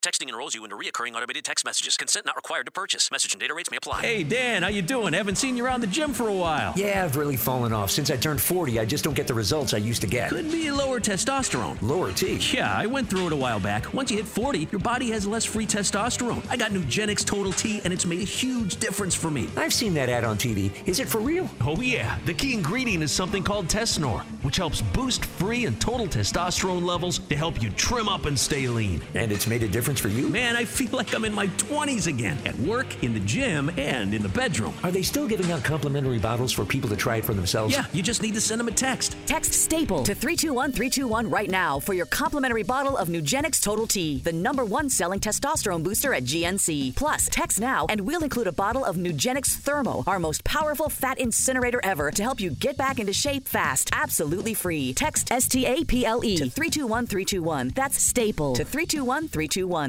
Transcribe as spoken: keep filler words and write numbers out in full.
Texting enrolls you into recurring automated text messages. Consent not required to purchase. Message and data rates may apply. Hey, Dan, how you doing? Haven't seen you around the gym for a while. Yeah, I've really fallen off. Since I turned forty, I just don't get the results I used to get. Could be lower testosterone. Lower T? Yeah, I went through it a while back. Once you hit forty, your body has less free testosterone. I got Nugenix Total T, and it's made a huge difference for me. I've seen that ad on T V. Is it for real? Oh, yeah. The key ingredient is something called Tesnor, which helps boost free and total testosterone levels to help you trim up and stay lean. And it's made a difference for you? Man, I feel like I'm in my twenties again, at work, in the gym, and in the bedroom. Are they still giving out complimentary bottles for people to try it for themselves? Yeah, you just need to send them a text. Text STAPLE to three two one three two one right now for your complimentary bottle of Nugenix Total T, the number one selling testosterone booster at G N C. Plus, text now and we'll include a bottle of Nugenix Thermo, our most powerful fat incinerator ever, to help you get back into shape fast. Absolutely free. Text S T A P L E to three two one three two one. That's STAPLE to three two one three two one.